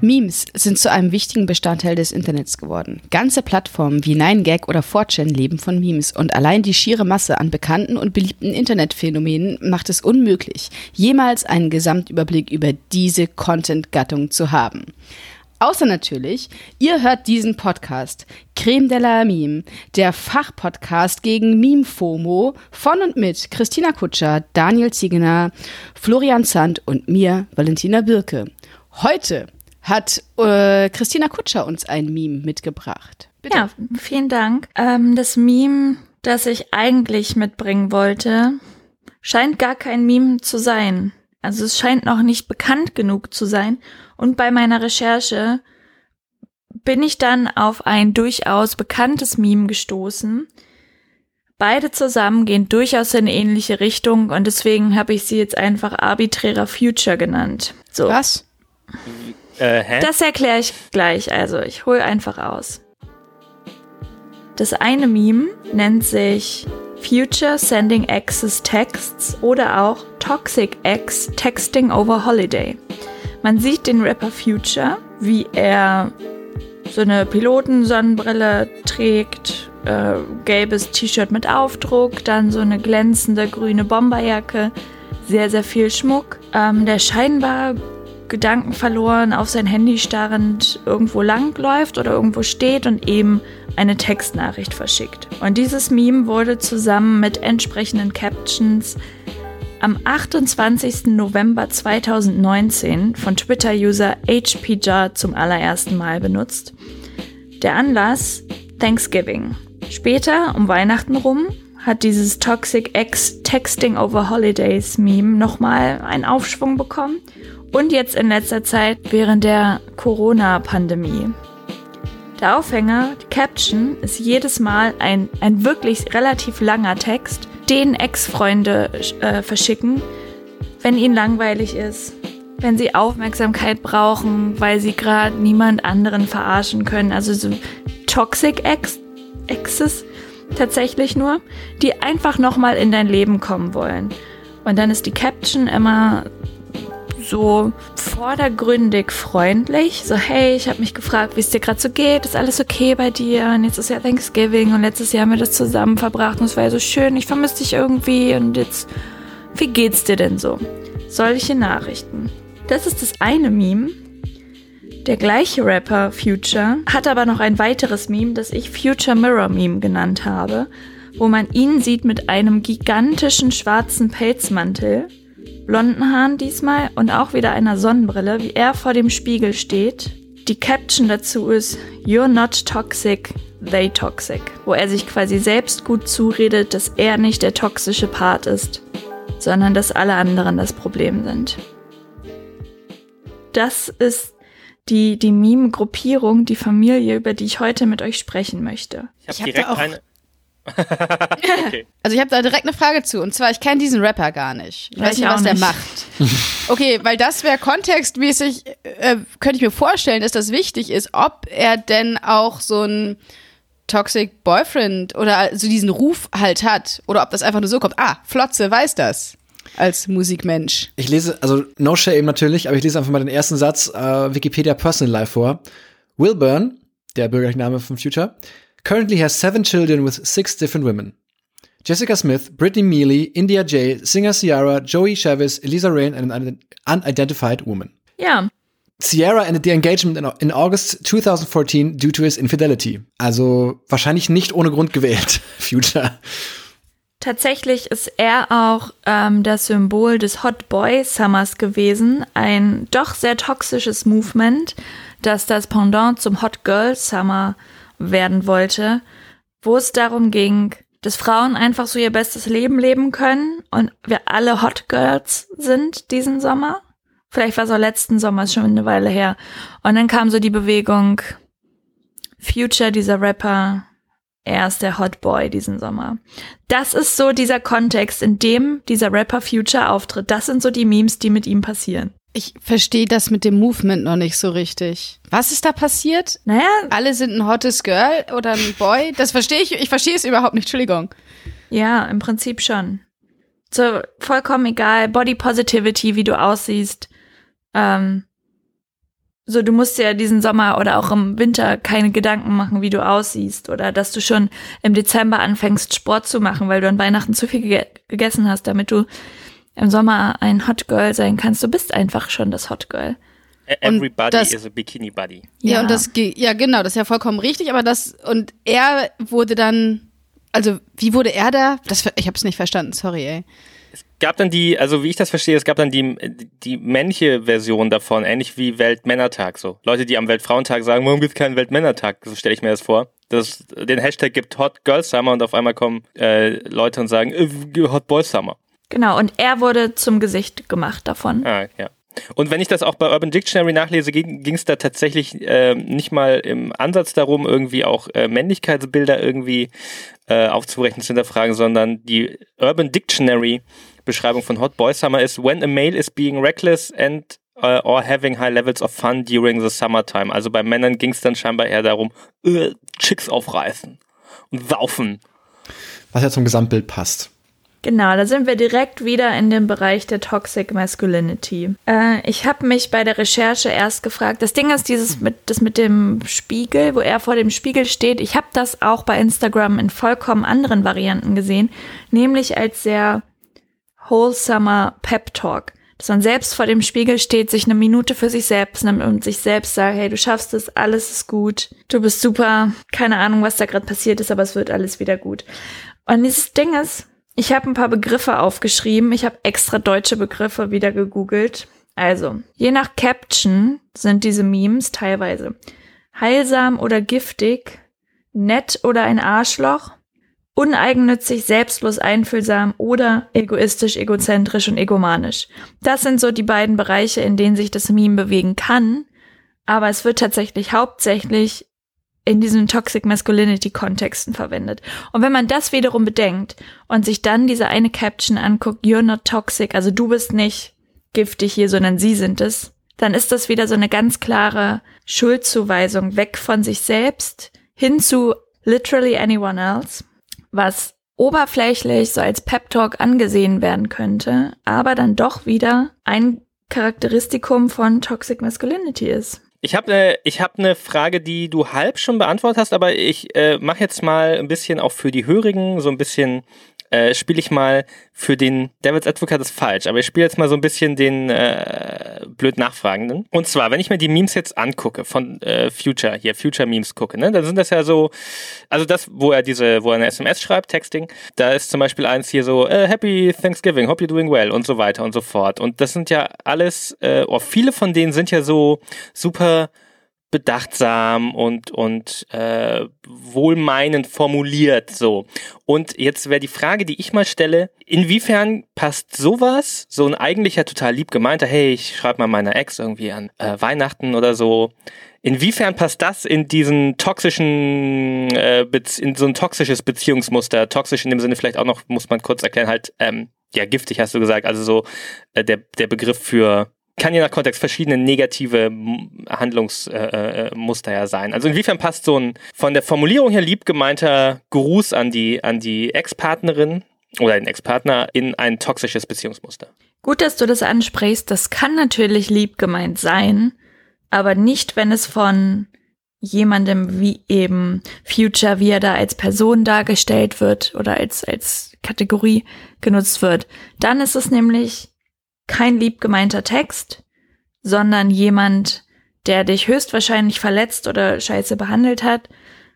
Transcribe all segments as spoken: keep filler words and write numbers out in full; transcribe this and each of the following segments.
Memes sind zu einem wichtigen Bestandteil des Internets geworden. Ganze Plattformen wie nine gag oder four chan leben von Memes und allein die schiere Masse an bekannten und beliebten Internetphänomenen macht es unmöglich, jemals einen Gesamtüberblick über diese Content-Gattung zu haben. Außer natürlich, ihr hört diesen Podcast, Creme de la Meme, der Fachpodcast gegen Meme-FOMO von und mit Christina Kutscher, Daniel Ziegener, Florian Zandt und mir, Valentina Birke. Heute hat äh, Christina Kutscher uns ein Meme mitgebracht. Bitte. Ja, vielen Dank. Ähm, das Meme, das ich eigentlich mitbringen wollte, scheint gar kein Meme zu sein. Also es scheint noch nicht bekannt genug zu sein. Und bei meiner Recherche bin ich dann auf ein durchaus bekanntes Meme gestoßen. Beide zusammen gehen durchaus in eine ähnliche Richtung und deswegen habe ich sie jetzt einfach arbiträrer Future genannt. So. Was? Äh, hä? Das erkläre ich gleich, also ich hole einfach aus. Das eine Meme nennt sich Future Sending Exes Texts oder auch Toxic Ex Texting over Holiday. Man sieht den Rapper Future, wie er so eine Pilotensonnenbrille trägt, äh, gelbes T-Shirt mit Aufdruck, dann so eine glänzende grüne Bomberjacke, sehr, sehr viel Schmuck, ähm, der scheinbar gedankenverloren auf sein Handy starrend irgendwo langläuft oder irgendwo steht und eben eine Textnachricht verschickt. Und dieses Meme wurde zusammen mit entsprechenden Captions am achtundzwanzigsten November zweitausendneunzehn von Twitter-User H P Jar zum allerersten Mal benutzt. Der Anlass: Thanksgiving. Später, um Weihnachten rum, hat dieses Toxic Ex Texting over Holidays Meme nochmal einen Aufschwung bekommen und jetzt in letzter Zeit während der Corona-Pandemie. Der Aufhänger, die Caption, ist jedes Mal ein, ein wirklich relativ langer Text, den Ex-Freunde äh, verschicken, wenn ihnen langweilig ist, wenn sie Aufmerksamkeit brauchen, weil sie gerade niemand anderen verarschen können. Also so Toxic Ex, Exes tatsächlich nur, die einfach nochmal in dein Leben kommen wollen. Und dann ist die Caption immer so vordergründig freundlich, so hey, ich habe mich gefragt, wie es dir gerade so geht, ist alles okay bei dir und jetzt ist ja Thanksgiving und letztes Jahr haben wir das zusammen verbracht und es war ja so schön, ich vermisse dich irgendwie und jetzt, wie geht's dir denn so? Solche Nachrichten. Das ist das eine Meme. Der gleiche Rapper Future hat aber noch ein weiteres Meme, das ich Future Mirror Meme genannt habe, wo man ihn sieht mit einem gigantischen schwarzen Pelzmantel, blonden Haaren diesmal und auch wieder einer Sonnenbrille, wie er vor dem Spiegel steht. Die Caption dazu ist You're not toxic, they toxic, wo er sich quasi selbst gut zuredet, dass er nicht der toxische Part ist, sondern dass alle anderen das Problem sind. Das ist die, die Meme-Gruppierung, die Familie, über die ich heute mit euch sprechen möchte. Ich Ich habe hab direkt da auch- eine... Okay. Also ich habe da direkt eine Frage zu. Und zwar, ich kenne diesen Rapper gar nicht. Ich Ja, weiß ich nicht, auch was der nicht. macht. Okay, weil das wäre kontextmäßig, äh, könnte ich mir vorstellen, dass das wichtig ist, ob er denn auch so ein Toxic Boyfriend oder so diesen Ruf halt hat. Oder ob das einfach nur so kommt. Ah, Flotze weiß das. Als Musikmensch. Ich lese, also no shame natürlich, aber ich lese einfach mal den ersten Satz äh, Wikipedia Personal Life vor. Wilburn, der bürgerliche Name von Future, currently has seven children with six different women. Jessica Smith, Brittany Mealy, India J, Singer Ciara, Joey Chavez, Elisa Rain and an unidentified woman. Ja, Ciara ended the engagement in, in August twenty fourteen due to his infidelity. Also wahrscheinlich nicht ohne Grund gewählt, Future. tatsächlich ist er auch ähm, das Symbol des Hot Boy Summers gewesen. Ein doch sehr toxisches Movement, das das Pendant zum Hot Girl Summer werden wollte, wo es darum ging, dass Frauen einfach so ihr bestes Leben leben können und wir alle Hot Girls sind diesen Sommer. Vielleicht war es auch letzten Sommer, ist schon eine Weile her. Und dann kam so die Bewegung, Future, dieser Rapper, er ist der Hot Boy diesen Sommer. Das ist so dieser Kontext, in dem dieser Rapper Future auftritt. Das sind so die Memes, die mit ihm passieren. Ich verstehe das mit dem Movement noch nicht so richtig. Was ist da passiert? Naja, Alle sind ein hottes Girl oder ein Boy? Das verstehe ich, ich verstehe es überhaupt nicht, Entschuldigung. ja, im Prinzip schon. So, vollkommen egal, Body Positivity, wie du aussiehst. Ähm, So, du musst dir diesen Sommer oder auch im Winter keine Gedanken machen, wie du aussiehst. Oder dass du schon im Dezember anfängst, Sport zu machen, weil du an Weihnachten zu viel ge- gegessen hast, damit du im Sommer ein Hot Girl sein kannst. Du bist einfach schon das Hot Girl. Everybody das, is a Bikini Buddy. Ja, Ja, und das, ja genau, das ist ja vollkommen richtig, aber das, und er wurde dann, also wie wurde er da? Das, ich hab's nicht verstanden, sorry, ey. Es gab dann die, also wie ich das verstehe, es gab dann die, die männliche Version davon, ähnlich wie Weltmännertag so. Leute, die am Weltfrauentag sagen, warum gibt's keinen Weltmännertag? So stelle ich mir das vor. Dass es den Hashtag gibt Hot Girl Summer und auf einmal kommen äh, Leute und sagen, äh, Hot Boy Summer. Genau, und er wurde zum Gesicht gemacht davon. Ah, ja. Und wenn ich das auch bei Urban Dictionary nachlese, ging es da tatsächlich äh, nicht mal im Ansatz darum, irgendwie auch äh, Männlichkeitsbilder irgendwie äh, aufzubrechen, zu hinterfragen, sondern die Urban Dictionary Beschreibung von Hot Boy Summer ist when a male is being reckless and uh, or having high levels of fun during the summertime. Also bei Männern ging es dann scheinbar eher darum, äh, Chicks aufreißen und saufen. Was ja zum Gesamtbild passt. Genau, da sind wir direkt wieder in dem Bereich der Toxic Masculinity. Äh, ich habe mich bei der Recherche erst gefragt, das Ding ist dieses mit, das mit dem Spiegel, wo er vor dem Spiegel steht. Ich habe das auch bei Instagram in vollkommen anderen Varianten gesehen, nämlich als sehr wholesomer Pep Talk. Dass man selbst vor dem Spiegel steht, sich eine Minute für sich selbst nimmt und sich selbst sagt, hey, du schaffst es, alles ist gut, du bist super, keine Ahnung, was da gerade passiert ist, aber es wird alles wieder gut. Und dieses Ding ist, ich habe ein paar Begriffe aufgeschrieben. Ich habe extra deutsche Begriffe wieder gegoogelt. Also, je nach Caption sind diese Memes teilweise heilsam oder giftig, nett oder ein Arschloch, uneigennützig, selbstlos, einfühlsam oder egoistisch, egozentrisch und egomanisch. Das sind so die beiden Bereiche, in denen sich das Meme bewegen kann. Aber es wird tatsächlich hauptsächlich in diesen Toxic Masculinity Kontexten verwendet. Und wenn man das wiederum bedenkt und sich dann diese eine Caption anguckt, you're not toxic, also du bist nicht giftig hier, sondern sie sind es, dann ist das wieder so eine ganz klare Schuldzuweisung weg von sich selbst hin zu literally anyone else, was oberflächlich so als Pep Talk angesehen werden könnte, aber dann doch wieder ein Charakteristikum von Toxic Masculinity ist. Ich habe eine ich hab ne Frage, die du halb schon beantwortet hast, aber ich äh, mache jetzt mal ein bisschen auch für die Hörigen, so ein bisschen äh, spiele ich mal für den Devil's Advocate ist falsch, aber ich spiele jetzt mal so ein bisschen den äh, blöd Nachfragenden. Und zwar, wenn ich mir die Memes jetzt angucke von äh, Future, hier Future-Memes gucke, ne, dann sind das ja so, also das, wo er diese, wo er eine S M S schreibt, Texting, da ist zum Beispiel eins hier so, äh, Happy Thanksgiving, hope you're doing well und so weiter und so fort. Und das sind ja alles, äh, oh, viele von denen sind ja so super bedachtsam und und äh, wohlmeinend formuliert so. Und jetzt wäre die Frage, die ich mal stelle, inwiefern passt sowas, so ein eigentlich ja total lieb gemeinter, hey, ich schreibe mal meiner Ex irgendwie an äh, Weihnachten oder so, inwiefern passt das in diesen toxischen, äh, Be- in so ein toxisches Beziehungsmuster, toxisch in dem Sinne vielleicht auch noch, muss man kurz erklären, halt, ähm, ja, giftig hast du gesagt, also so äh, der der Begriff für kann je nach Kontext verschiedene negative Handlungsmuster äh, ja sein. Also inwiefern passt so ein von der Formulierung her lieb gemeinter Gruß an die an die Ex-Partnerin oder den Ex-Partner in ein toxisches Beziehungsmuster? Gut, dass du das ansprichst. Das kann natürlich lieb gemeint sein, aber nicht, wenn es von jemandem wie eben Future, wie er da als Person dargestellt wird oder als als Kategorie genutzt wird. Dann ist es nämlich kein lieb gemeinter Text, sondern jemand, der dich höchstwahrscheinlich verletzt oder scheiße behandelt hat,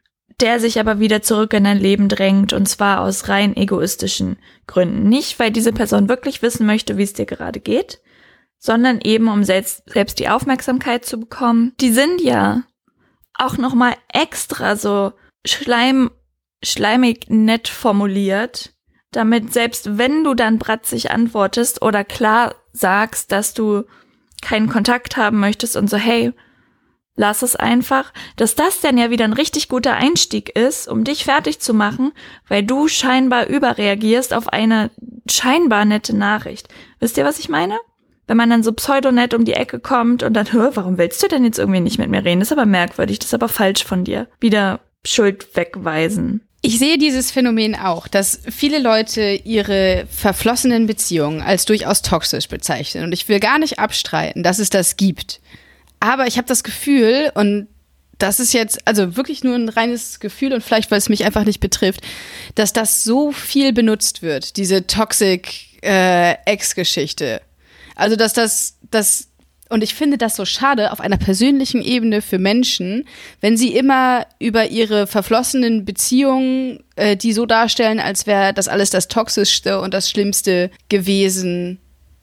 der sich aber wieder zurück in dein Leben drängt, und zwar aus rein egoistischen Gründen. Nicht, weil diese Person wirklich wissen möchte, wie es dir gerade geht, sondern eben, um selbst, selbst die Aufmerksamkeit zu bekommen. Die sind ja auch nochmal extra so schleim, schleimig nett formuliert, damit selbst wenn du dann bratzig antwortest oder klar sagst, dass du keinen Kontakt haben möchtest und so, hey, lass es einfach, dass das dann ja wieder ein richtig guter Einstieg ist, um dich fertig zu machen, weil du scheinbar überreagierst auf eine scheinbar nette Nachricht. Wisst ihr, was ich meine? Wenn man dann so pseudonett um die Ecke kommt und dann, hör, warum willst du denn jetzt irgendwie nicht mit mir reden? Das ist aber merkwürdig, das ist aber falsch von dir. Wieder Schuld wegweisen. Ich sehe dieses Phänomen auch, dass viele Leute ihre verflossenen Beziehungen als durchaus toxisch bezeichnen. Und ich will gar nicht abstreiten, dass es das gibt. Aber ich habe das Gefühl, und das ist jetzt also wirklich nur ein reines Gefühl und vielleicht, weil es mich einfach nicht betrifft, dass das so viel benutzt wird, diese Toxic äh, Ex-Geschichte. Also, dass das, das, und ich finde das so schade auf einer persönlichen Ebene für Menschen, wenn sie immer über ihre verflossenen Beziehungen, äh, die so darstellen, als wäre das alles das Toxischste und das Schlimmste gewesen,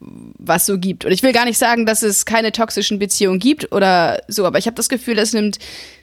was so gibt. Und ich will gar nicht sagen, dass es keine toxischen Beziehungen gibt oder so, aber ich habe das Gefühl, das nimmt,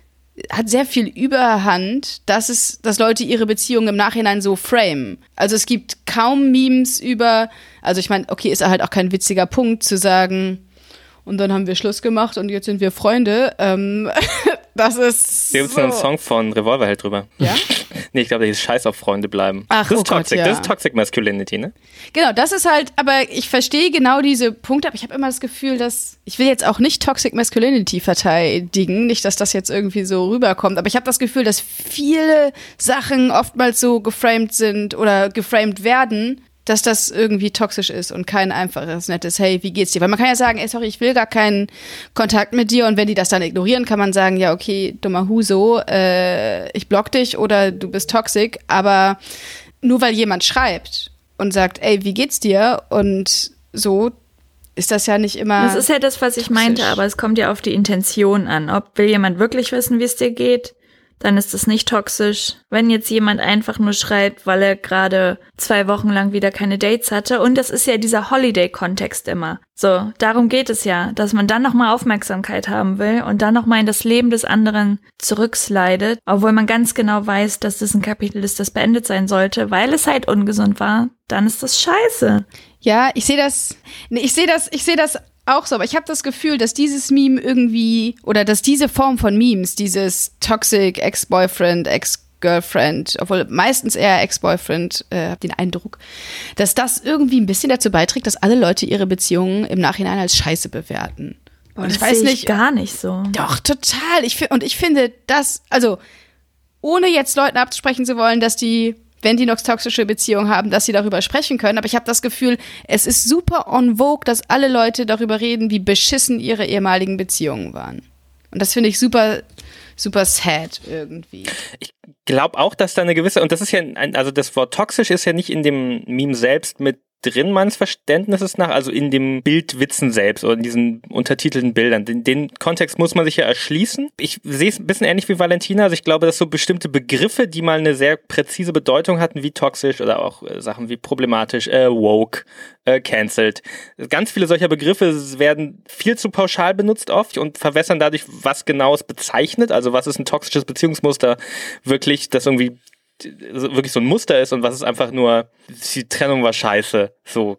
hat sehr viel Überhand, dass es, dass Leute ihre Beziehungen im Nachhinein so framen. Also es gibt kaum Memes über, also ich meine, okay, ist halt auch kein witziger Punkt zu sagen, und dann haben wir Schluss gemacht und jetzt sind wir Freunde. Ähm, das ist Da gibt es so. einen Song von Revolverheld drüber. Ja? Nee, ich glaube, der hieß Scheiß auf Freunde bleiben. Ach, das ist oh Gott, Toxic, ja. das ist Toxic Masculinity, ne? Genau, das ist halt, aber ich verstehe genau diese Punkte, aber ich habe immer das Gefühl, dass, ich will jetzt auch nicht Toxic Masculinity verteidigen, nicht, dass das jetzt irgendwie so rüberkommt, aber ich habe das Gefühl, dass viele Sachen oftmals so geframed sind oder geframed werden, dass das irgendwie toxisch ist und kein einfaches, nettes, hey, wie geht's dir? Weil man kann ja sagen, ey, sorry, ich will gar keinen Kontakt mit dir und wenn die das dann ignorieren, kann man sagen, ja, okay, dummer Huso, äh, ich block dich oder du bist toxic, aber nur weil jemand schreibt und sagt, ey, wie geht's dir? Und so ist das ja nicht immer Das ist ja das, was ich toxisch. meinte, aber es kommt ja auf die Intention an. Ob will jemand wirklich wissen, wie es dir geht, dann ist das nicht toxisch. Wenn jetzt jemand einfach nur schreibt, weil er gerade zwei Wochen lang wieder keine Dates hatte, und das ist ja dieser Holiday-Kontext immer. So, darum geht es ja, dass man dann nochmal Aufmerksamkeit haben will und dann nochmal in das Leben des anderen zurückslidet, obwohl man ganz genau weiß, dass das ein Kapitel ist, das beendet sein sollte, weil es halt ungesund war, dann ist das scheiße. Ja, ich sehe das, nee, ich sehe das, ich sehe das auch so, aber ich habe das Gefühl, dass dieses Meme irgendwie, oder dass diese Form von Memes, dieses Toxic Ex-Boyfriend, Ex-Girlfriend, obwohl meistens eher Ex-Boyfriend, äh, hab den Eindruck, dass das irgendwie ein bisschen dazu beiträgt, dass alle Leute ihre Beziehungen im Nachhinein als Scheiße bewerten. Boah, Und ich das weiß sehe nicht, ich gar nicht so. doch, total. Ich, fi- und ich finde das, also, ohne jetzt Leuten absprechen zu wollen, dass die, wenn die noch toxische Beziehungen haben, dass sie darüber sprechen können. Aber ich habe das Gefühl, es ist super en vogue, dass alle Leute darüber reden, wie beschissen ihre ehemaligen Beziehungen waren. Und das finde ich super, super sad irgendwie. Ich glaube auch, dass da eine gewisse, und das ist ja, ein, also das Wort toxisch ist ja nicht in dem Meme selbst mit drin, meines Verständnisses nach, also in dem Bildwitzen selbst oder in diesen untertitelten Bildern. Den, den Kontext muss man sich ja erschließen. Ich sehe es ein bisschen ähnlich wie Valentina, also ich glaube, dass so bestimmte Begriffe, die mal eine sehr präzise Bedeutung hatten, wie toxisch oder auch äh, Sachen wie problematisch, äh, woke, äh, cancelled. Ganz viele solcher Begriffe werden viel zu pauschal benutzt oft und verwässern dadurch, was genau es bezeichnet, also was ist ein toxisches Beziehungsmuster wirklich, das irgendwie wirklich so ein Muster ist und was ist einfach nur, die Trennung war scheiße, so,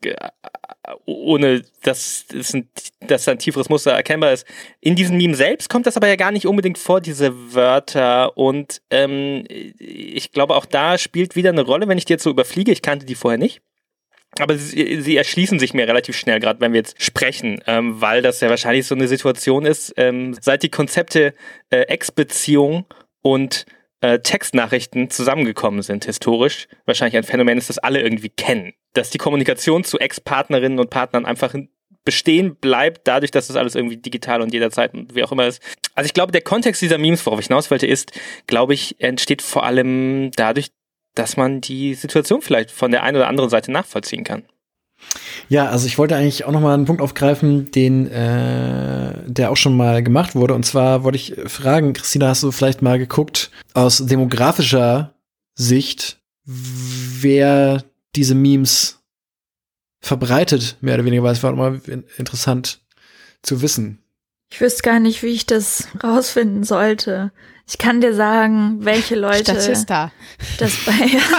ohne dass das ein, dass ein tieferes Muster erkennbar ist. In diesem Meme selbst kommt das aber ja gar nicht unbedingt vor, diese Wörter, und ähm, ich glaube auch da spielt wieder eine Rolle, wenn ich die jetzt so überfliege, ich kannte die vorher nicht, aber sie, sie erschließen sich mir relativ schnell, gerade wenn wir jetzt sprechen, ähm, weil das ja wahrscheinlich so eine Situation ist, ähm, seit die Konzepte äh, Ex-Beziehung und Äh, Textnachrichten zusammengekommen sind, historisch, wahrscheinlich ein Phänomen ist, das alle irgendwie kennen. Dass die Kommunikation zu Ex-Partnerinnen und Partnern einfach bestehen bleibt, dadurch, dass das alles irgendwie digital und jederzeit und wie auch immer ist. Also ich glaube, der Kontext dieser Memes, worauf ich hinaus wollte, ist, glaube ich, entsteht vor allem dadurch, dass man die Situation vielleicht von der einen oder anderen Seite nachvollziehen kann. Ja, also ich wollte eigentlich auch noch mal einen Punkt aufgreifen, den äh, der auch schon mal gemacht wurde. Und zwar wollte ich fragen, Christina, hast du vielleicht mal geguckt, aus demografischer Sicht, wer diese Memes verbreitet, mehr oder weniger, weil es war immer interessant zu wissen. Ich wüsste gar nicht, wie ich das rausfinden sollte. Ich kann dir sagen, welche Leute Statista. das bei...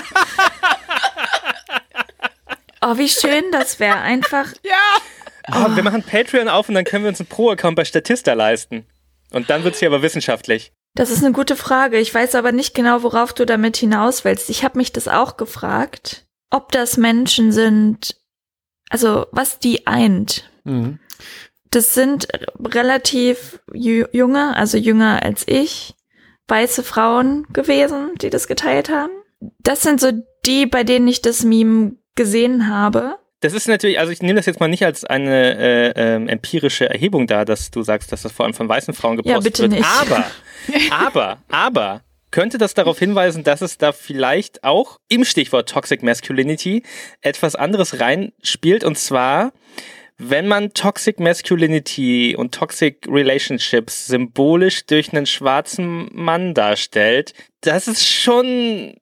Oh, wie schön das wäre, einfach. Ja! Oh, wir machen Patreon auf und dann können wir uns einen Pro-Account bei Statista leisten. Und dann wird's hier aber wissenschaftlich. Das ist eine gute Frage. Ich weiß aber nicht genau, worauf du damit hinaus willst. Ich habe mich das auch gefragt, ob das Menschen sind, also was die eint. Mhm. Das sind relativ ju- junge, also jünger als ich, weiße Frauen gewesen, die das geteilt haben. Das sind so die, bei denen ich das Meme gesehen habe. Das ist natürlich, also ich nehme das jetzt mal nicht als eine äh, äh, empirische Erhebung da, dass du sagst, dass das vor allem von weißen Frauen gepostet ja, bitte wird. Nicht. Aber, aber, aber könnte das darauf hinweisen, dass es da vielleicht auch im Stichwort Toxic Masculinity etwas anderes reinspielt, und zwar, wenn man Toxic Masculinity und Toxic Relationships symbolisch durch einen schwarzen Mann darstellt, das ist schon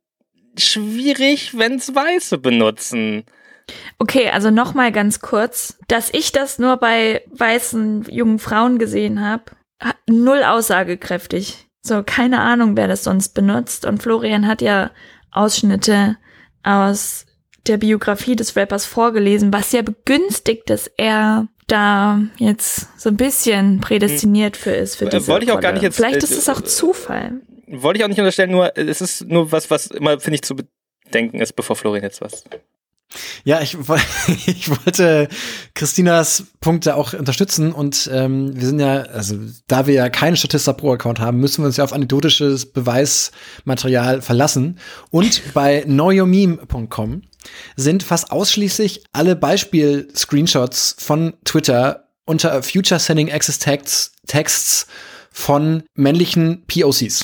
schwierig, wenn es Weiße benutzen. Okay, also nochmal ganz kurz, dass ich das nur bei weißen jungen Frauen gesehen habe, null aussagekräftig. So, keine Ahnung, wer das sonst benutzt. Und Florian hat ja Ausschnitte aus der Biografie des Rappers vorgelesen, was ja begünstigt, dass er da jetzt so ein bisschen prädestiniert für ist. Für diese Wollte ich auch Rolle. gar nicht jetzt. Vielleicht äh, ist es auch Zufall. Wollte ich auch nicht unterstellen, nur es ist nur was, was immer, finde ich, zu bedenken ist, bevor Florian jetzt was. Ja, ich, ich wollte Christinas Punkte auch unterstützen und ähm, wir sind ja, also da wir ja keinen Statista Pro Account haben, müssen wir uns ja auf anekdotisches Beweismaterial verlassen. Und bei know your meme punkt com sind fast ausschließlich alle Beispiel-Screenshots von Twitter unter Future Sending Access Texts, Texts von männlichen P O Cs.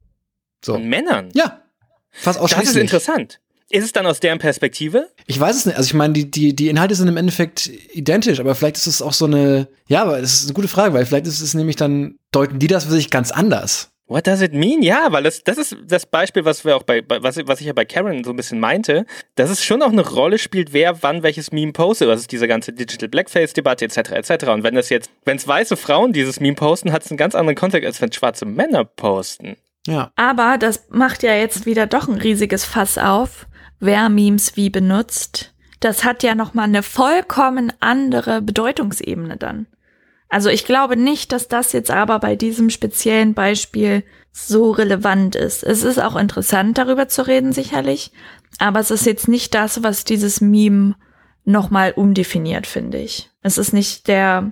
So. Von Männern? Ja, fast ausschließlich. Das ist interessant. Ist es dann aus deren Perspektive? Ich weiß es nicht. Also ich meine, die, die, die Inhalte sind im Endeffekt identisch, aber vielleicht ist es auch so eine, ja, aber es ist eine gute Frage, weil vielleicht ist es nämlich dann, deuten die das für sich ganz anders. What does it mean? Ja, weil das, das ist das Beispiel, was wir auch bei, bei was, was ich ja bei Karen so ein bisschen meinte, dass es schon auch eine Rolle spielt, wer wann welches Meme postet. Das ist diese ganze Digital Blackface-Debatte et cetera et cetera. Und wenn das jetzt, wenn es weiße Frauen dieses Meme posten, hat es einen ganz anderen Kontext, als wenn schwarze Männer posten. Ja. Aber das macht ja jetzt wieder doch ein riesiges Fass auf, wer Memes wie benutzt. Das hat ja nochmal eine vollkommen andere Bedeutungsebene dann. Also ich glaube nicht, dass das jetzt aber bei diesem speziellen Beispiel so relevant ist. Es ist auch interessant, darüber zu reden, sicherlich. Aber es ist jetzt nicht das, was dieses Meme nochmal umdefiniert, finde ich. Es ist nicht der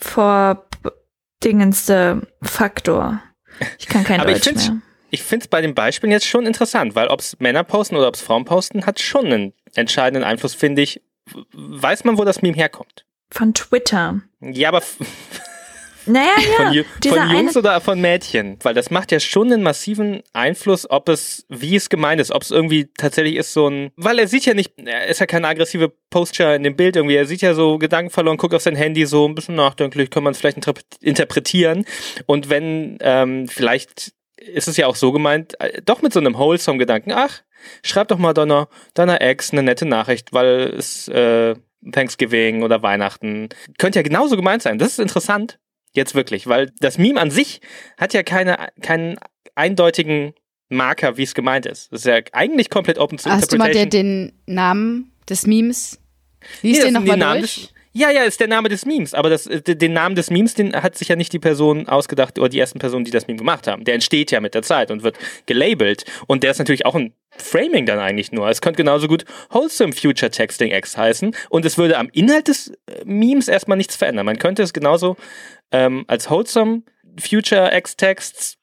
vordingendste Faktor. Ich kann kein Aber Deutsch ich mehr. Ich finde es bei den Beispielen jetzt schon interessant, weil ob es Männer posten oder ob es Frauen posten, hat schon einen entscheidenden Einfluss, finde ich. Weiß man, wo das Meme herkommt? Von Twitter. Ja, aber f- Naja, ja. von, Ju- dieser von Jungs eine- oder von Mädchen? Weil das macht ja schon einen massiven Einfluss, ob es, wie es gemeint ist, ob es irgendwie tatsächlich ist so ein, weil er sieht ja nicht, er ist ja keine aggressive Poster in dem Bild irgendwie, er sieht ja so Gedanken verloren, guckt auf sein Handy so ein bisschen nachdenklich, kann man es vielleicht inter- interpretieren. Und wenn ähm, vielleicht ist es ja auch so gemeint, äh, doch mit so einem wholesome Gedanken, ach, schreib doch mal deiner, deiner Ex eine nette Nachricht, weil es äh, Thanksgiving oder Weihnachten könnte ja genauso gemeint sein. Das ist interessant, jetzt wirklich, weil das Meme an sich hat ja keine, keinen eindeutigen Marker, wie es gemeint ist. Das ist ja eigentlich komplett open to Hast du mal interpretation. den, den Namen des Memes? Lies Nee, den das nochmal sind die Namen durch. des- Ja, ja, ist der Name des Memes, aber das, den Namen des Memes, den hat sich ja nicht die Person ausgedacht oder die ersten Personen, die das Meme gemacht haben. Der entsteht ja mit der Zeit und wird gelabelt und der ist natürlich auch ein Framing dann eigentlich nur. Es könnte genauso gut Wholesome Future Texting X heißen und es würde am Inhalt des äh, Memes erstmal nichts verändern. Man könnte es genauso ähm, als Wholesome Future X Texts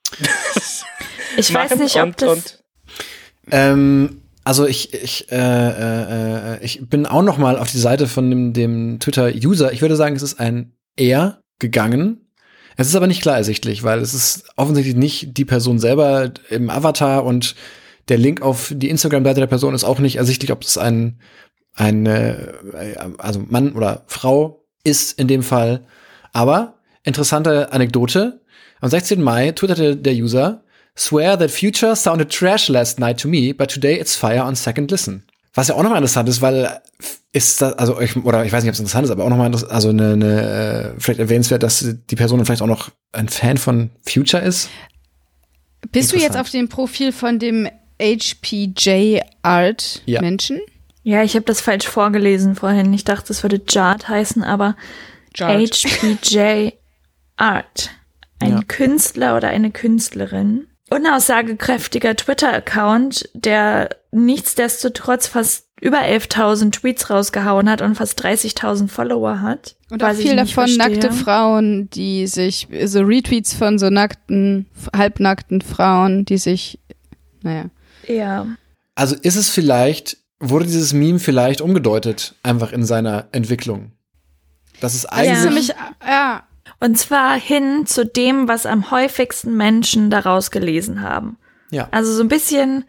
Ich weiß machen nicht, ob und, das... und Ähm, also ich, ich, äh, äh, äh, ich bin auch noch mal auf die Seite von dem, dem Twitter-User. Ich würde sagen, es ist ein Er gegangen. Es ist aber nicht klar ersichtlich, weil es ist offensichtlich nicht die Person selber im Avatar und der Link auf die Instagram-Seite der Person ist auch nicht ersichtlich, ob es ein, ein äh, also Mann oder Frau ist in dem Fall. Aber interessante Anekdote. Am sechzehnten Mai twitterte der User: Swear that future sounded trash last night to me, but today it's fire on second listen. Was ja auch nochmal interessant ist, weil ist das, also ich, oder ich weiß nicht, ob es interessant ist, aber auch nochmal also eine, eine vielleicht erwähnenswert, dass die Person vielleicht auch noch ein Fan von Future ist. Bist du jetzt auf dem Profil von dem H P J Art Ja. Menschen? Ja, ich habe das falsch vorgelesen vorhin. Ich dachte, es würde Jart heißen, aber Jart. H P J Art. Ein Ja. Künstler oder eine Künstlerin. Unaussagekräftiger Twitter-Account, der nichtsdestotrotz fast über elftausend Tweets rausgehauen hat und fast dreißigtausend Follower hat. Und auch Was ich viel nicht davon verstehe. nackte Frauen, die sich, so Retweets von so nackten, halbnackten Frauen, die sich, naja. Ja. Also ist es vielleicht wurde dieses Meme vielleicht umgedeutet, einfach in seiner Entwicklung. Das ist eigentlich... Also mich, ja. Und zwar hin zu dem, was am häufigsten Menschen daraus gelesen haben. Ja. Also so ein bisschen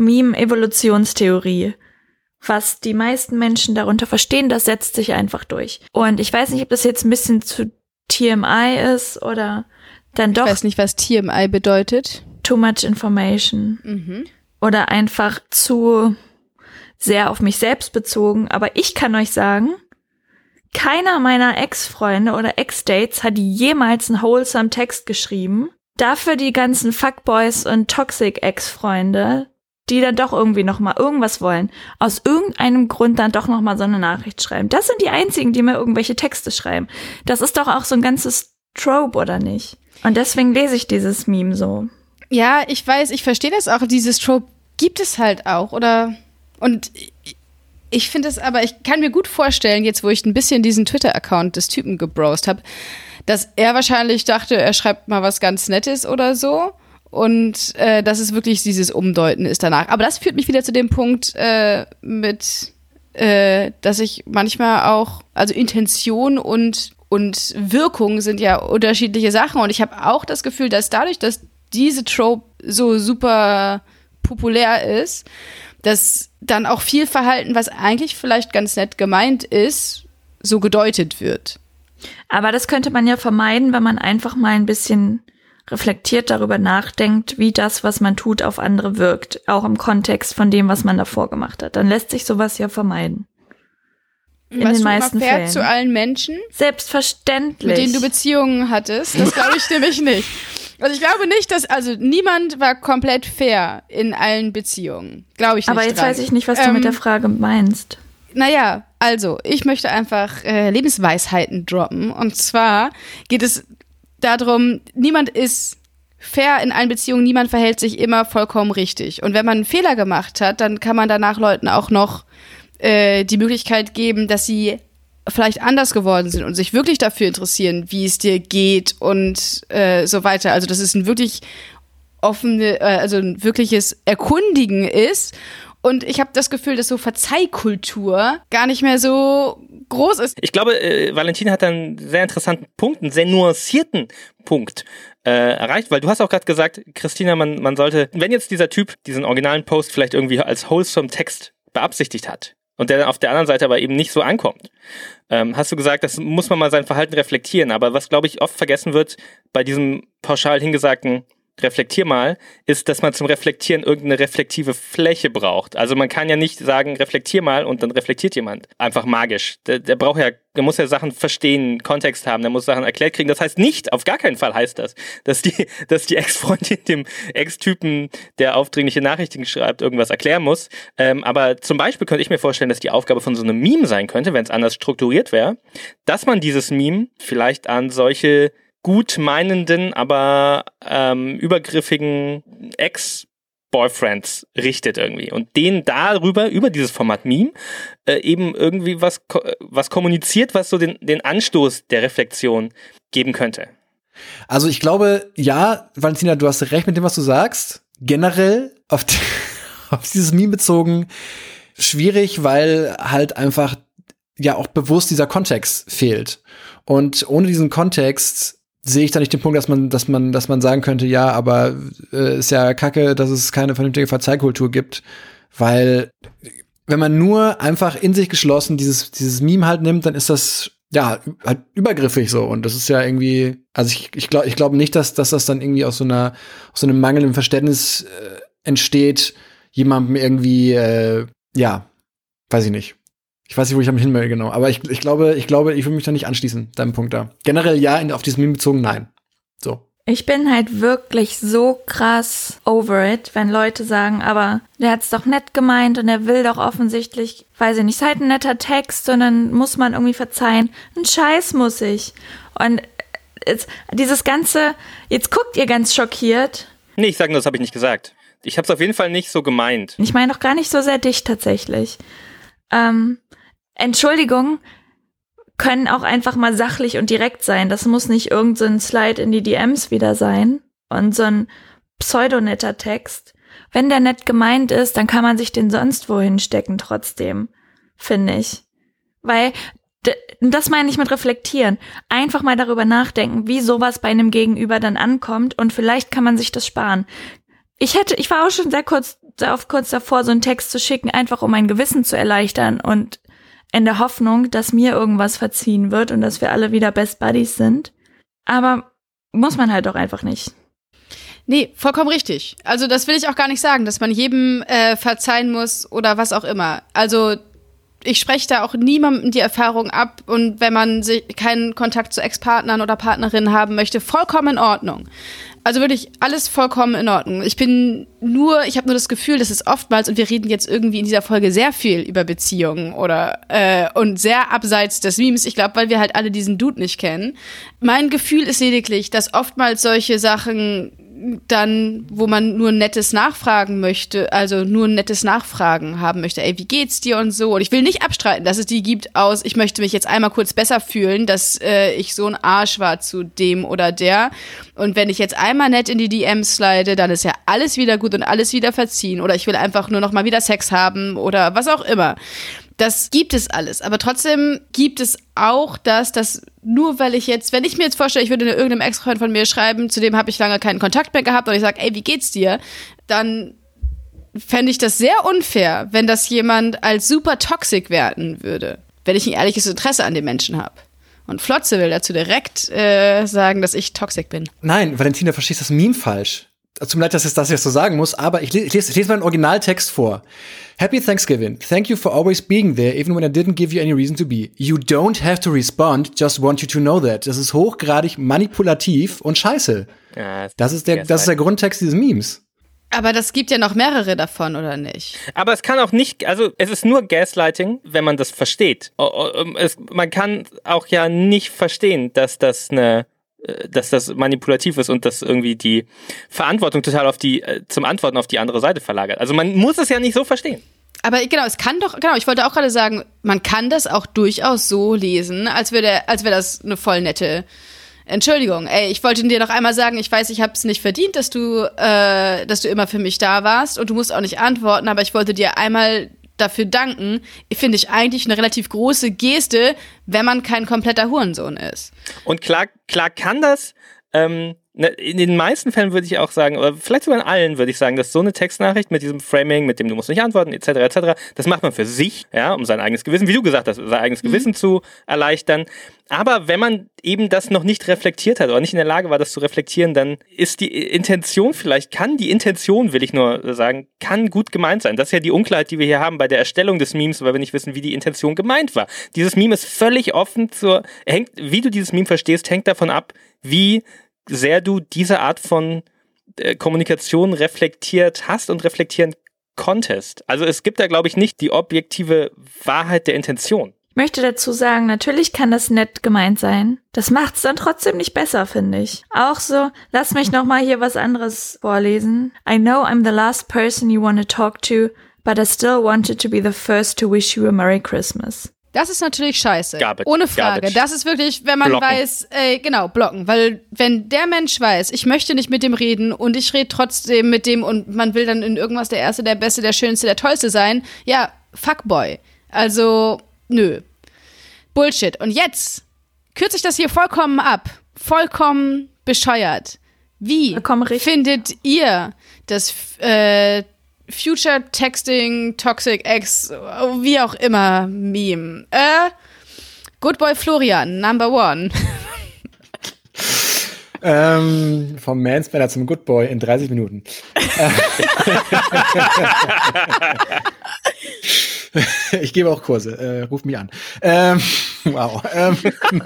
Meme-Evolutionstheorie. Was die meisten Menschen darunter verstehen, das setzt sich einfach durch. Und ich weiß nicht, ob das jetzt ein bisschen zu T M I ist oder dann doch... Ich weiß nicht, was T M I bedeutet. Too much information. Mhm. Oder einfach zu sehr auf mich selbst bezogen. Aber ich kann euch sagen, keiner meiner Ex-Freunde oder Ex-Dates hat jemals einen wholesome Text geschrieben. Dafür die ganzen Fuckboys und Toxic-Ex-Freunde, die dann doch irgendwie noch mal irgendwas wollen, aus irgendeinem Grund dann doch noch mal so eine Nachricht schreiben. Das sind die einzigen, die mir irgendwelche Texte schreiben. Das ist doch auch so ein ganzes Trope, oder nicht? Und deswegen lese ich dieses Meme so. Ja, ich weiß, ich verstehe das auch. Dieses Trope gibt es halt auch, oder? Und ich finde es aber, ich kann mir gut vorstellen, jetzt wo ich ein bisschen diesen Twitter-Account des Typen gebrowst habe, dass er wahrscheinlich dachte, er schreibt mal was ganz Nettes oder so. Und äh, dass es wirklich dieses Umdeuten ist danach. Aber das führt mich wieder zu dem Punkt äh, mit, äh, dass ich manchmal auch, also Intention und, und Wirkung sind ja unterschiedliche Sachen. Und ich habe auch das Gefühl, dass dadurch, dass diese Trope so super populär ist, dass dann auch viel Verhalten, was eigentlich vielleicht ganz nett gemeint ist, so gedeutet wird. Aber das könnte man ja vermeiden, wenn man einfach mal ein bisschen reflektiert darüber nachdenkt, wie das, was man tut, auf andere wirkt. Auch im Kontext von dem, was man davor gemacht hat. Dann lässt sich sowas ja vermeiden. In Was den du meisten immer fair Fällen. zu allen Menschen, Selbstverständlich. mit denen du Beziehungen hattest, das glaube ich nämlich nicht. Also ich glaube nicht, dass, also niemand war komplett fair in allen Beziehungen. Glaube ich nicht Aber jetzt dran. weiß ich nicht, was du Ähm, mit der Frage meinst. Naja, also, ich möchte einfach äh, Lebensweisheiten droppen. Und zwar geht es darum, niemand ist fair in allen Beziehungen, niemand verhält sich immer vollkommen richtig. Und wenn man einen Fehler gemacht hat, dann kann man danach Leuten auch noch äh, die Möglichkeit geben, dass sie vielleicht anders geworden sind und sich wirklich dafür interessieren, wie es dir geht und äh, so weiter. Also, dass es ein wirklich offene, äh, also ein wirkliches Erkundigen ist. Und ich habe das Gefühl, dass so Verzeihkultur gar nicht mehr so groß ist. Ich glaube, äh, Valentina hat einen sehr interessanten Punkt, einen sehr nuancierten Punkt äh, erreicht, weil du hast auch gerade gesagt, Christina, man, man sollte, wenn jetzt dieser Typ diesen originalen Post vielleicht irgendwie als wholesome Text beabsichtigt hat und der auf der anderen Seite aber eben nicht so ankommt, ähm, hast du gesagt, das muss man mal sein Verhalten reflektieren. Aber was, glaube ich, oft vergessen wird bei diesem pauschal hingesagten reflektier mal, ist, dass man zum Reflektieren irgendeine reflektive Fläche braucht. Also man kann ja nicht sagen, reflektier mal und dann reflektiert jemand. Einfach magisch. Der, der braucht ja, der muss ja Sachen verstehen, Kontext haben, der muss Sachen erklärt kriegen. Das heißt nicht, auf gar keinen Fall heißt das, dass die, dass die Ex-Freundin dem Ex-Typen, der aufdringliche Nachrichten schreibt, irgendwas erklären muss. Ähm, aber zum Beispiel könnte ich mir vorstellen, dass die Aufgabe von so einem Meme sein könnte, wenn es anders strukturiert wäre, dass man dieses Meme vielleicht an solche gut meinenden, aber ähm, übergriffigen Ex-Boyfriends richtet irgendwie und denen darüber, über dieses Format Meme, äh, eben irgendwie was, ko- was kommuniziert, was so den, den Anstoß der Reflexion geben könnte. Also ich glaube, ja, Valentina, du hast recht mit dem, was du sagst. Generell auf, die, auf dieses Meme bezogen schwierig, weil halt einfach ja auch bewusst dieser Kontext fehlt. Und ohne diesen Kontext sehe ich da nicht den Punkt, dass man, dass man, dass man sagen könnte, ja, aber äh, ist ja kacke, dass es keine vernünftige Verzeihkultur gibt, weil wenn man nur einfach in sich geschlossen dieses, dieses Meme halt nimmt, dann ist das ja halt übergriffig so und das ist ja irgendwie, also ich, ich glaube, ich glaube nicht, dass, dass das dann irgendwie aus so einer, aus so einem mangelnden Verständnis äh, entsteht, jemandem irgendwie, äh, ja, weiß ich nicht. Ich weiß nicht, wo ich damit hin will, genau. Aber ich, ich glaube, ich glaube, ich will mich da nicht anschließen, deinem Punkt da. Generell ja, in, auf dieses Meme bezogen, nein. So. Ich bin halt wirklich so krass over it, wenn Leute sagen, aber der hat's doch nett gemeint und er will doch offensichtlich, weiß ich nicht, ist halt ein netter Text und dann muss man irgendwie verzeihen. Ein Scheiß muss ich. Und jetzt, dieses ganze, jetzt guckt ihr ganz schockiert. Nee, ich sage nur, das habe ich nicht gesagt. Ich habe es auf jeden Fall nicht so gemeint. Ich meine doch gar nicht so sehr dich tatsächlich. Ähm, Entschuldigung, können auch einfach mal sachlich und direkt sein. Das muss nicht irgend so ein Slide in die D Ms wieder sein und so ein pseudonetter Text. wenn der nett gemeint ist, dann kann man sich den sonst wohin stecken trotzdem, finde ich. Weil, d- das meine ich mit reflektieren. Einfach mal darüber nachdenken, wie sowas bei einem Gegenüber dann ankommt und vielleicht kann man sich das sparen. Ich hätte, ich war auch schon sehr kurz, sehr oft kurz davor, so einen Text zu schicken, einfach um mein Gewissen zu erleichtern und in der Hoffnung, dass mir irgendwas verziehen wird und dass wir alle wieder Best Buddies sind. Aber muss man halt doch einfach nicht. Nee, vollkommen richtig. Also das will ich auch gar nicht sagen, dass man jedem äh, verzeihen muss oder was auch immer. Also ich spreche da auch niemandem die Erfahrung ab und wenn man sich keinen Kontakt zu Ex-Partnern oder Partnerinnen haben möchte, vollkommen in Ordnung. Also wirklich alles vollkommen in Ordnung. Ich bin nur, ich habe nur das Gefühl, dass es oftmals, und wir reden jetzt irgendwie in dieser Folge sehr viel über Beziehungen oder äh, und sehr abseits des Memes, ich glaube, weil wir halt alle diesen Dude nicht kennen. Mein Gefühl ist lediglich, dass oftmals solche Sachen dann, wo man nur nettes Nachfragen möchte, also nur ein nettes Nachfragen haben möchte, ey, wie geht's dir und so. Und ich will nicht abstreiten, dass es die gibt aus, ich möchte mich jetzt einmal kurz besser fühlen, dass äh, ich so ein Arsch war zu dem oder der. Und wenn ich jetzt einmal nett in die D Ms slide, dann ist ja alles wieder gut und alles wieder verziehen. Oder ich will einfach nur noch mal wieder Sex haben oder was auch immer. Das gibt es alles. Aber trotzdem gibt es auch das, dass nur weil ich jetzt, wenn ich mir jetzt vorstelle, ich würde irgendeinem Ex-Freund von mir schreiben, zu dem habe ich lange keinen Kontakt mehr gehabt und ich sage, ey, wie geht's dir? Dann fände ich das sehr unfair, wenn das jemand als super toxic werten würde, wenn ich ein ehrliches Interesse an dem Menschen habe. Und Flotze will dazu direkt äh, sagen, dass ich toxic bin. Nein, Valentina, verstehst das Meme falsch. Tut mir leid, dass ich das jetzt so sagen muss, aber ich lese, ich lese, ich lese mal den Originaltext vor. Happy Thanksgiving. Thank you for always being there, even when I didn't give you any reason to be. You don't have to respond, just want you to know that. Das ist hochgradig manipulativ und scheiße. Ja, das ist der, das ist der Grundtext dieses Memes. Aber das gibt ja noch mehrere davon, oder nicht? Aber es kann auch nicht, also es ist nur Gaslighting, wenn man das versteht. Es, man kann auch ja nicht verstehen, dass das eine dass das manipulativ ist und dass irgendwie die Verantwortung total auf die, zum Antworten auf die andere Seite verlagert. Also man muss es ja nicht so verstehen. Aber genau, es kann doch, genau, ich wollte auch gerade sagen, man kann das auch durchaus so lesen, als wäre als wäre das eine voll nette Entschuldigung. Ey, ich wollte dir noch einmal sagen, ich weiß, ich habe es nicht verdient, dass du, äh, dass du immer für mich da warst und du musst auch nicht antworten, aber ich wollte dir einmal dafür danken, finde ich eigentlich eine relativ große Geste, wenn man kein kompletter Hurensohn ist. Und klar, klar kann das, ähm, in den meisten Fällen würde ich auch sagen, oder vielleicht sogar in allen würde ich sagen, dass so eine Textnachricht mit diesem Framing, mit dem du musst nicht antworten, et cetera et cetera, das macht man für sich, ja, um sein eigenes Gewissen, wie du gesagt hast, sein eigenes mhm. Gewissen zu erleichtern. Aber wenn man eben das noch nicht reflektiert hat oder nicht in der Lage war, das zu reflektieren, dann ist die Intention vielleicht, kann die Intention, will ich nur sagen, kann gut gemeint sein. Das ist ja die Unklarheit, die wir hier haben bei der Erstellung des Memes, weil wir nicht wissen, wie die Intention gemeint war. Dieses Meme ist völlig offen zur, hängt, wie du dieses Meme verstehst, hängt davon ab, wie sehr du diese Art von äh, Kommunikation reflektiert hast und reflektieren konntest. Also es gibt da, glaube ich, nicht die objektive Wahrheit der Intention. Ich möchte dazu sagen, natürlich kann das nett gemeint sein. Das macht's dann trotzdem nicht besser, finde ich. Auch so, lass mich noch mal hier was anderes vorlesen. I know I'm the last person you want to talk to, but I still wanted to be the first to wish you a Merry Christmas. Das ist natürlich scheiße. Garbage. Ohne Frage. Garbage. Das ist wirklich, wenn man blocken. weiß, äh, genau, blocken. Weil wenn der Mensch weiß, ich möchte nicht mit dem reden und ich rede trotzdem mit dem und man will dann in irgendwas der Erste, der Beste, der Schönste, der Tollste sein, ja, Fuckboy. Also, nö. Bullshit. Und jetzt kürze ich das hier vollkommen ab. Vollkommen bescheuert. Wie findet ihr das äh, Future Texting, Toxic Ex, wie auch immer, Meme? Äh, Good Boy Florian, Number One. ähm, vom Mansplainer zum Good Boy in dreißig Minuten. Ich gebe auch Kurse, äh, ruft mich an. Ähm, wow. Ähm,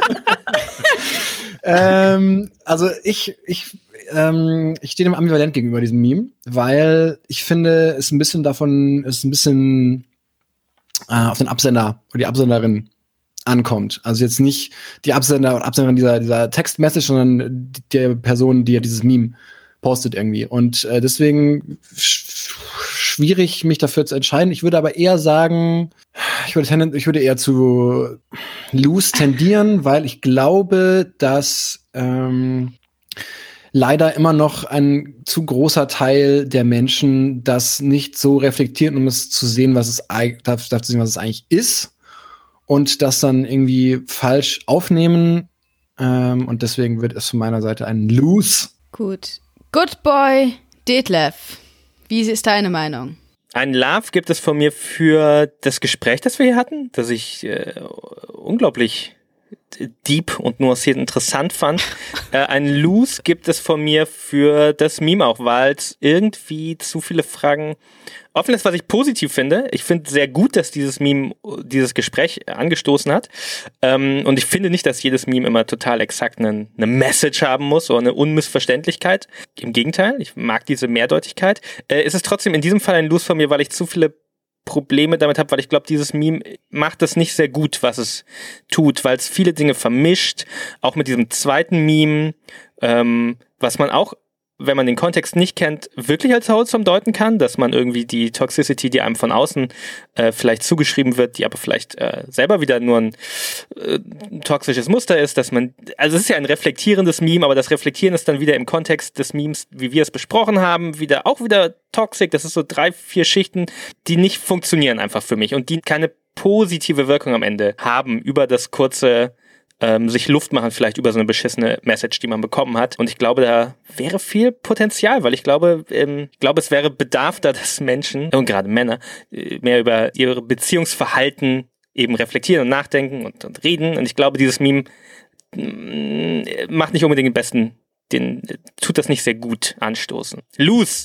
ähm, also ich, ich Ähm, ich stehe dem ambivalent gegenüber diesem Meme, weil ich finde, es ein bisschen davon, es ein bisschen äh, auf den Absender oder die Absenderin ankommt. Also jetzt nicht die Absender oder Absenderin dieser, dieser Textmessage, sondern der Person, die ja dieses Meme postet irgendwie. Und äh, deswegen sch- schwierig, mich dafür zu entscheiden. Ich würde aber eher sagen, ich würde, tenden- ich würde eher zu loose tendieren, weil ich glaube, dass ähm, leider immer noch ein zu großer Teil der Menschen das nicht so reflektiert, um es zu sehen, was es eigentlich, darf, darf zu sehen, was es eigentlich ist, und das dann irgendwie falsch aufnehmen. Ähm, und deswegen wird es von meiner Seite ein Lose. Gut. Good Boy Detlef. Wie ist deine Meinung? Ein Love gibt es von mir für das Gespräch, das wir hier hatten, das ich äh, unglaublich deep und nuanciert interessant fand. äh, ein Lose gibt es von mir für das Meme auch, weil es irgendwie zu viele Fragen offen ist, was ich positiv finde. Ich finde sehr gut, dass dieses Meme dieses Gespräch angestoßen hat. Ähm, und ich finde nicht, dass jedes Meme immer total exakt eine, eine Message haben muss oder eine Unmissverständlichkeit. Im Gegenteil, ich mag diese Mehrdeutigkeit. Äh, es ist trotzdem in diesem Fall ein Lose von mir, weil ich zu viele Probleme damit habe, weil ich glaube, dieses Meme macht das nicht sehr gut, was es tut, weil es viele Dinge vermischt, auch mit diesem zweiten Meme, ähm, was man auch, wenn man den Kontext nicht kennt, wirklich als wholesome deuten kann, dass man irgendwie die Toxicity, die einem von außen äh, vielleicht zugeschrieben wird, die aber vielleicht äh, selber wieder nur ein äh, toxisches Muster ist, dass man, also es ist ja ein reflektierendes Meme, aber das Reflektieren ist dann wieder im Kontext des Memes, wie wir es besprochen haben, wieder auch wieder toxic. Das ist so drei, vier Schichten, die nicht funktionieren einfach für mich und die keine positive Wirkung am Ende haben über das kurze Ähm, sich Luft machen, vielleicht über so eine beschissene Message, die man bekommen hat. Und ich glaube, da wäre viel Potenzial, weil ich glaube, ähm, ich glaube, es wäre Bedarf da, dass Menschen, und gerade Männer, äh, mehr über ihre Beziehungsverhalten eben reflektieren und nachdenken und, und reden. Und ich glaube, dieses Meme mh, macht nicht unbedingt den besten, den tut das nicht sehr gut anstoßen. Lose!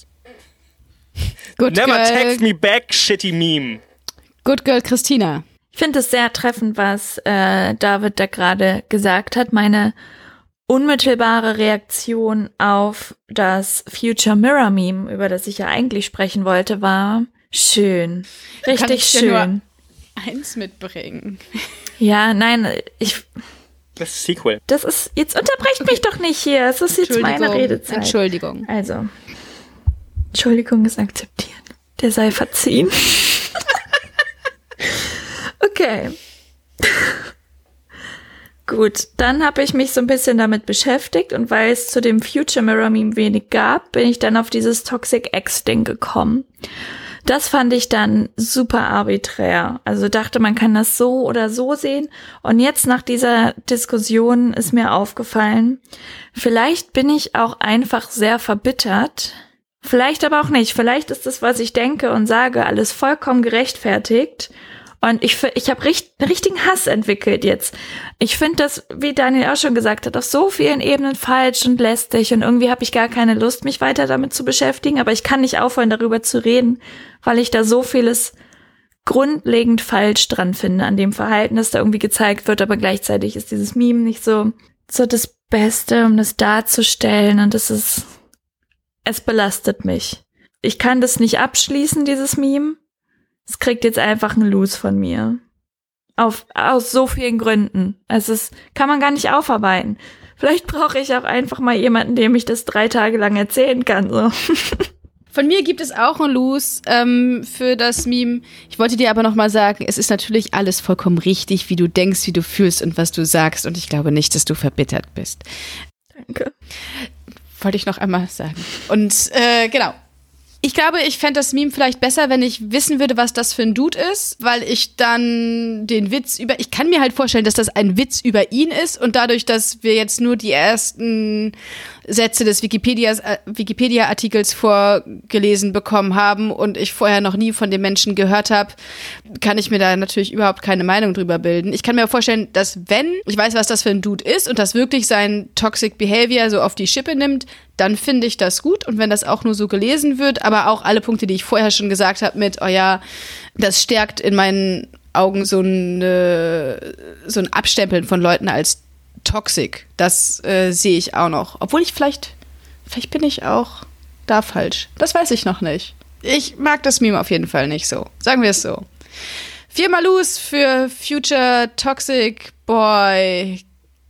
Good Never girl. text me back, shitty Meme. Good Girl Christina. Ich finde es sehr treffend, was äh, David da gerade gesagt hat. Meine unmittelbare Reaktion auf das Future Mirror Meme, über das ich ja eigentlich sprechen wollte, war schön. Richtig Kann ich dir schön. nur eins mitbringen. Ja, nein, ich. Das ist Sequel. Das ist. Jetzt unterbrecht mich doch nicht hier. Es ist jetzt meine Redezeit. Entschuldigung. Also. Entschuldigung ist akzeptieren. Der sei verziehen. Okay. Gut, dann habe ich mich so ein bisschen damit beschäftigt und weil es zu dem Future Mirror Meme wenig gab, bin ich dann auf dieses Toxic Ex-Ding gekommen. Das fand ich dann super arbiträr. Also dachte, man kann das so oder so sehen. Und jetzt nach dieser Diskussion ist mir aufgefallen, vielleicht bin ich auch einfach sehr verbittert. Vielleicht aber auch nicht. Vielleicht ist das, was ich denke und sage, alles vollkommen gerechtfertigt. Und ich, ich habe richt, richtigen Hass entwickelt jetzt. Ich finde das, wie Daniel auch schon gesagt hat, auf so vielen Ebenen falsch und lästig. Und irgendwie habe ich gar keine Lust, mich weiter damit zu beschäftigen. Aber ich kann nicht aufhören, darüber zu reden, weil ich da so vieles grundlegend falsch dran finde an dem Verhalten, das da irgendwie gezeigt wird. Aber gleichzeitig ist dieses Meme nicht so, so das Beste, um das darzustellen. Und das ist, es belastet mich. Ich kann das nicht abschließen, dieses Meme. Es kriegt jetzt einfach einen Lose von mir. Auf, aus so vielen Gründen. Es ist, kann man gar nicht aufarbeiten. Vielleicht brauche ich auch einfach mal jemanden, dem ich das drei Tage lang erzählen kann, so. Von mir gibt es auch ein Lose ähm, für das Meme. Ich wollte dir aber noch mal sagen, es ist natürlich alles vollkommen richtig, wie du denkst, wie du fühlst und was du sagst. Und ich glaube nicht, dass du verbittert bist. Danke. Wollte ich noch einmal sagen. Und äh, genau. Ich glaube, ich fände das Meme vielleicht besser, wenn ich wissen würde, was das für ein Dude ist, weil ich dann den Witz über, ich kann mir halt vorstellen, dass das ein Witz über ihn ist und dadurch, dass wir jetzt nur die ersten Sätze des Wikipedias, äh, Wikipedia-Artikels vorgelesen bekommen haben und ich vorher noch nie von dem Menschen gehört habe, kann ich mir da natürlich überhaupt keine Meinung drüber bilden. Ich kann mir vorstellen, dass wenn ich weiß, was das für ein Dude ist und das wirklich sein Toxic Behavior so auf die Schippe nimmt, dann finde ich das gut. Und wenn das auch nur so gelesen wird, aber auch alle Punkte, die ich vorher schon gesagt habe mit, oh ja, das stärkt in meinen Augen so, eine, so ein Abstempeln von Leuten als toxic. Das äh, sehe ich auch noch. Obwohl ich vielleicht, vielleicht bin ich auch da falsch. Das weiß ich noch nicht. Ich mag das Meme auf jeden Fall nicht so. Sagen wir es so. Viermal Lose für Future Toxic Boy.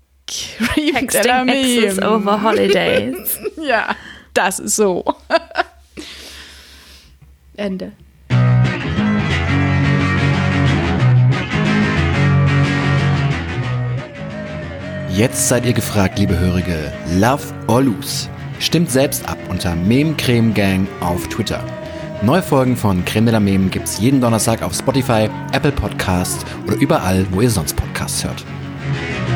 Texting exes over holidays. Ja, das ist so. Ende. Jetzt seid ihr gefragt, liebe Hörige. Love or Lose? Stimmt selbst ab unter Meme Creme Gang auf Twitter. Neue Folgen von Creme de la Meme gibt's jeden Donnerstag auf Spotify, Apple Podcasts oder überall, wo ihr sonst Podcasts hört.